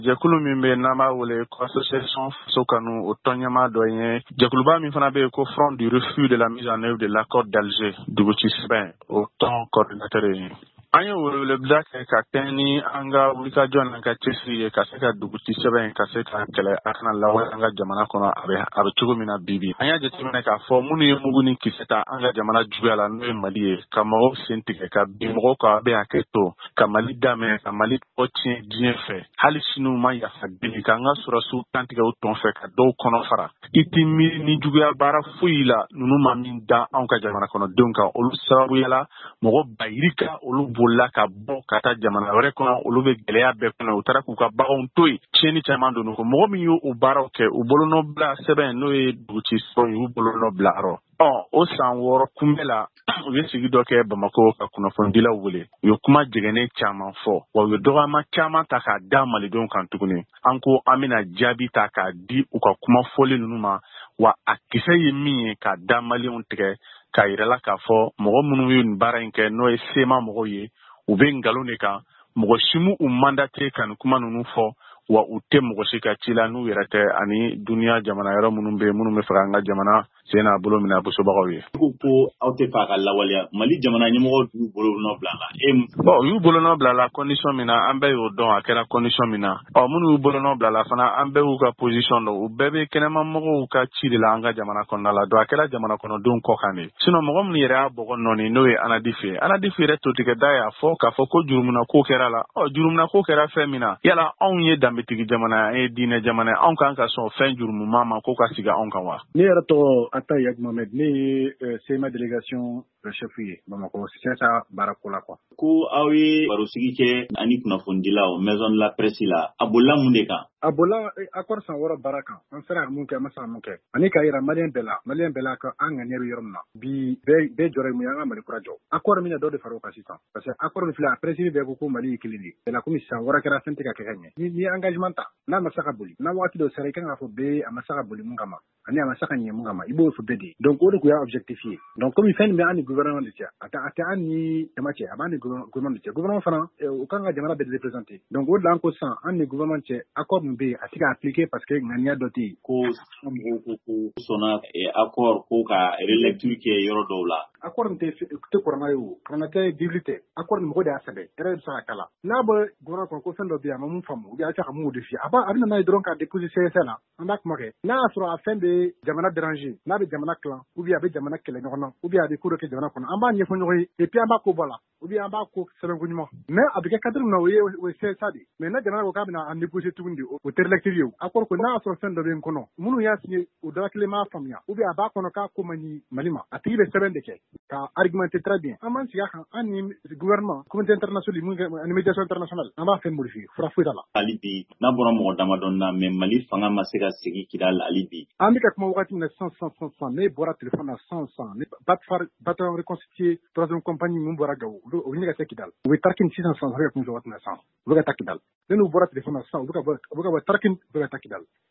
Jɛkulu min bɛ n'an b'a wele ko association faso kanu o tɔnɲɛmaa dɔ ye jɛkuluba min fana bɛ yen ko Front du refus de la mise en œuvre de l'accord d'Alger duguci sɛbɛn o tɔn coordinateur ye. An ye weleweleda kɛ ka kɛɲɛ ni an ka wulikajɔ n'an ka cɛsiri ye ka se ka duguci sɛbɛn ka se ka kɛlɛ a kana lawale an ka jamana kɔnɔ a bɛ cogo min na bibi. An y'a jateminɛ k'a fɔ minnu ye mugu ni kisɛ ta an ka jamana juguya la n'o ye Mali ye ka mɔgɔw sen tigɛ ka bin mɔgɔw ka bɛ hakɛ to ka Mali damɛ ka Mali tɔgɔ tiɲɛ diɲɛ fɛ hali sini u ma yafa deli k'an ka sɔrɔsiw kantigɛ u tɔn fɛ ka dɔw kɔnɔ fara. I t'i miiri ni juguya baara foyi la ninnu ma min da anw ka jamana kɔnɔdenw kan olu sababuyala mɔgɔ bayirika olu bolila ka bɔ ka taa jamana wɛrɛ kɔnɔ olu bɛ gɛlɛya bɛɛ kɔnɔ u taara k'u ka baganw to yen tiɲɛni caman donn'u kɔ mɔgɔ min y'o baaraw kɛ u bolonɔ bila sɛbɛn n'o ye duguci sɔrɔ ye u bolonɔ bila yɔrɔ. O san 6 kunbɛ la u ye sigi dɔ kɛ Bamako ka kunnafonidilaw wele u ye kuma jɛgɛnnen caman fɔ wa u ye dɔgɔyama caman ta k'a da malidenw kan tuguni an ko an bɛna jaabi ta k'a di u ka kuma fɔli ninnu ma wa a kisɛ ye min ye k'a da malidenw tigɛ k'a yirala k'a fɔ mɔgɔ minnu ye nin baara in kɛ n'o ye sema mɔgɔw ye u bɛ nkalon de kan mɔgɔ si m'u mandate ka nin kuma ninnu fɔ wa u tɛ mɔgɔ si ka ci la n'u yɛrɛ tɛ ani duniya jamana yɔrɔ minnu bɛ yen minnu bɛ fɛ an ka jamana sen n'a bolo minɛ bosobagaw ye. Ko aw tɛ fɛ a ka lawaleya Mali jamana ɲɛmɔgɔw y'u bolonɔ bila la. U y'u bolonɔ bila la condition min na an bɛɛ y'o dɔn a kɛra condition min na minnu y'u bolonɔ bila la fana an bɛɛ y'u ka position dɔn u bɛɛ bɛ kɛnɛma mɔgɔw ka ci de la an ka jamana kɔnɔna la donc a kɛra jamana kɔnɔdenw kɔ kan de sinon mɔgɔ minnu yɛrɛ y'a bɔgɔ nɔni n'o ye Anadifi yɛrɛ totigɛda y'a fɔ k'a fɔ ko jurumina ko kɛra la jurumina ko kɛra fɛn min na yala anw ye danbetigi jamana an ye diinɛ jamana anw kan ka sɔn fɛn jurumuma ma ko ka sigi anw kan wa. Ne yɛrɛ tɔgɔ Ata Yak Mohamed ne ye CMA délégation chef ye Bamako CSA baarako la quoi. Ko aw ye barosigi kɛ ani kunnafonidilaw maison de la presse la a bolila mun de kan. A bolila accord san 6 baara kan an sera ka mun kɛ an ma se ka mun kɛ ani k'a yira maliyɛn bɛɛ la ka an ŋaniya bɛ yɔrɔ min na bi bɛɛ jɔrɔ ye mun ye an ka Mali kura jɔ accord min na dɔ de far'o kan sisan parce que accord min filɛ a presse bɛɛ ko Mali ye kelen de ye la komi san 6 kɛra fɛn tɛ ka kɛ ka ɲɛ ni engagement ta n'a ma se ka boli n'a waati dɔ sera i kan k'a fɔ bɛɛ a ma se ka boli mun kama ani a ma se ka ɲɛ mun kama i b'o fɔ bɛɛ de donc o de tun y'a objectif ye donc komi fɛn min bɛ an ni gouvernement de cɛ a tɛ an ni jama cɛ a b'an ni gouvernement de cɛ gouvernement fana o kan ka jamana bɛɛ représenter donc o de la an ko sisan an ni gouvernement cɛ accord min bɛ yen a tɛ ka appliquer parce que ŋaniya dɔ tɛ yen ko mɔgɔw ko sɔnna accord ko ka relecture kɛ yɔrɔ dɔw la accord tɛ kɔrɔma ye o kana kɛ bibli tɛ accord mɔgɔ de y'a sɛbɛn yɛrɛ bɛ se ka kala n'a bɛ gouvernement kɔnɔ ko fɛn dɔ bɛ yen a ma mun faamu ou bien a tɛ ka mun modifier a bɛ na n'a ye dɔrɔn ka déposer CSA la an b'a kuma kɛ n'a y'a sɔrɔ a fɛn bɛ jamana déranger n'a bɛ jamana tilan ou bien a bɛ jamana kɛlɛ ɲɔgɔn na ou bien a bɛ ko dɔ kɛ jamana kɔnɔ an b'a ɲɛfɔ ɲɔgɔn ye et puis an b'a ko bɔ a la ou bien an b'a ko sɛbɛn ko ɲuman mais a bɛ kɛ cadre min na o ye CSA de mais n'a jamana ko k'a bɛna a négocier tuguni de o tɛ relecture ye o accord ko n'a y'a sɔrɔ fɛn dɔ bɛ n kɔnɔ minnu y'a signé o dara kelen m'a faamuya ou bien a b'a kɔnɔ k'a ko man ɲi Mali ma a tigi bɛ sɛbɛn de kɛ ka argumenter très bien an b'an sigi a kan an ni gouvernement communauté internationale ani médiation internationale an b'a fɛn modifier fura foyi t'a la. Hali bi n'a bɔra mɔgɔ damadɔ na mais Mali fanga ma se ka segin Kidal hali bi. An bɛ ka kuma wagati min na san ne bɔra téléphone na san ne bataillon reconstitué troisième compagnie min bɔra Gawo o bɛ ɲini ka se Kidal u bɛ Tarkin 600 san ka kun fɛ wagati min na san u bɛ ka taa Kidal ne n'u bɔra téléphone na san u bɛ ka bɔ Tarkin u bɛ ka taa Kidal